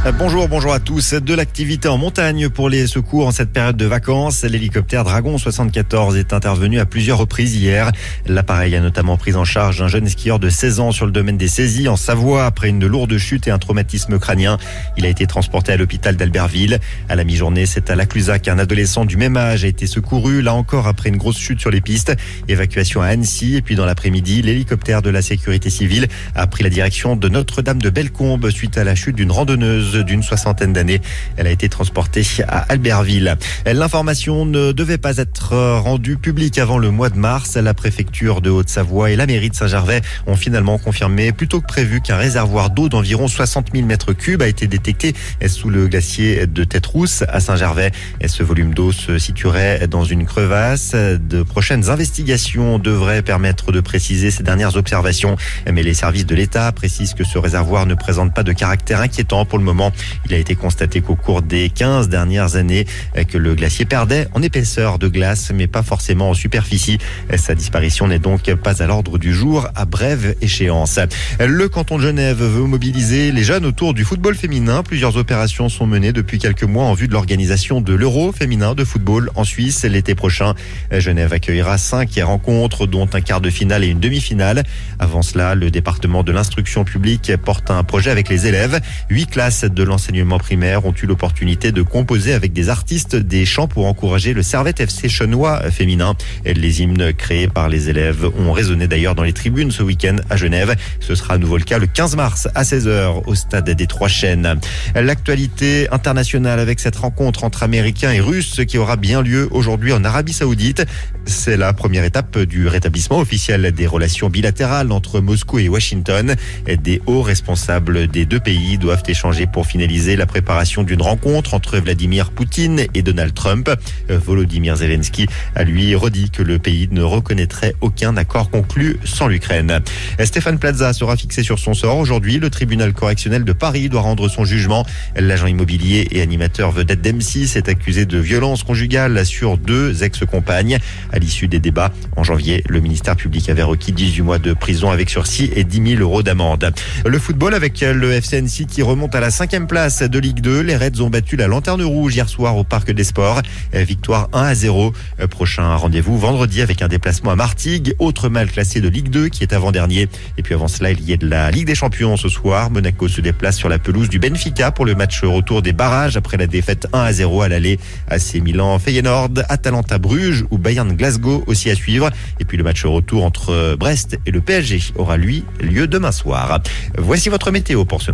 Bonjour à tous. De l'activité en montagne pour les secours en cette période de vacances. L'hélicoptère Dragon 74 est intervenu à plusieurs reprises hier. L'appareil a notamment pris en charge un jeune skieur de 16 ans sur le domaine des Saisies en Savoie après une lourde chute et un traumatisme crânien. Il a été transporté à l'hôpital d'Albertville. À la mi-journée, c'est à Lacluzac qu'un adolescent du même âge a été secouru, là encore après une grosse chute sur les pistes. Évacuation à Annecy et puis dans l'après-midi, l'hélicoptère de la sécurité civile a pris la direction de Notre-Dame-de-Bellecombe suite à la chute d'une randonneuse d'une soixantaine d'années. Elle a été transportée à Albertville. L'information ne devait pas être rendue publique avant le mois de mars. La préfecture de Haute-Savoie et la mairie de Saint-Gervais ont finalement confirmé plus tôt que prévu qu'un réservoir d'eau d'environ 60 000 mètres cubes a été détecté sous le glacier de Tête-Rousse à Saint-Gervais. Ce volume d'eau se situerait dans une crevasse. De prochaines investigations devraient permettre de préciser ces dernières observations. Mais les services de l'État précisent que ce réservoir ne présente pas de caractère inquiétant pour le moment. Il a été constaté qu'au cours des 15 dernières années, que le glacier perdait en épaisseur de glace, mais pas forcément en superficie. Sa disparition n'est donc pas à l'ordre du jour à brève échéance. Le canton de Genève veut mobiliser les jeunes autour du football féminin. Plusieurs opérations sont menées depuis quelques mois en vue de l'organisation de l'Euro féminin de football en Suisse l'été prochain. Genève accueillera 5 rencontres, dont un quart de finale et une demi-finale. Avant cela, le département de l'instruction publique porte un projet avec les élèves. 8 classes de l'enseignement primaire ont eu l'opportunité de composer avec des artistes des chants pour encourager le Servette FC Chenois féminin. Les hymnes créés par les élèves ont résonné d'ailleurs dans les tribunes ce week-end à Genève. Ce sera à nouveau le cas le 15 mars à 16h au stade des Trois Chênes. L'actualité internationale avec cette rencontre entre Américains et Russes qui aura bien lieu aujourd'hui en Arabie Saoudite. C'est la première étape du rétablissement officiel des relations bilatérales entre Moscou et Washington. Des hauts responsables des deux pays doivent échanger pour finaliser la préparation d'une rencontre entre Vladimir Poutine et Donald Trump. Volodymyr Zelensky a lui redit que le pays ne reconnaîtrait aucun accord conclu sans l'Ukraine. Stéphane Plaza sera fixé sur son sort aujourd'hui. Le tribunal correctionnel de Paris doit rendre son jugement. L'agent immobilier et animateur vedette d'M6 est accusé de violence conjugale sur 2 ex-compagnes. À l'issue des débats, en janvier, le ministère public avait requis 18 mois de prison avec sursis et 10 000 € d'amende. Le football avec le FC Annecy qui remonte à la 5e place de Ligue 2. Les Reds ont battu la Lanterne Rouge hier soir au Parc des Sports. Victoire 1-0. Prochain rendez-vous vendredi avec un déplacement à Martigues, autre mal classé de Ligue 2 qui est avant-dernier. Et puis avant cela, il y a de la Ligue des Champions ce soir. Monaco se déplace sur la pelouse du Benfica pour le match retour des barrages après la défaite 1-0 à l'aller. AC Milan, Feyenoord, Atalanta Bruges ou Bayern Glasgow aussi à suivre. Et puis le match retour entre Brest et le PSG aura lui lieu demain soir. Voici votre météo pour ce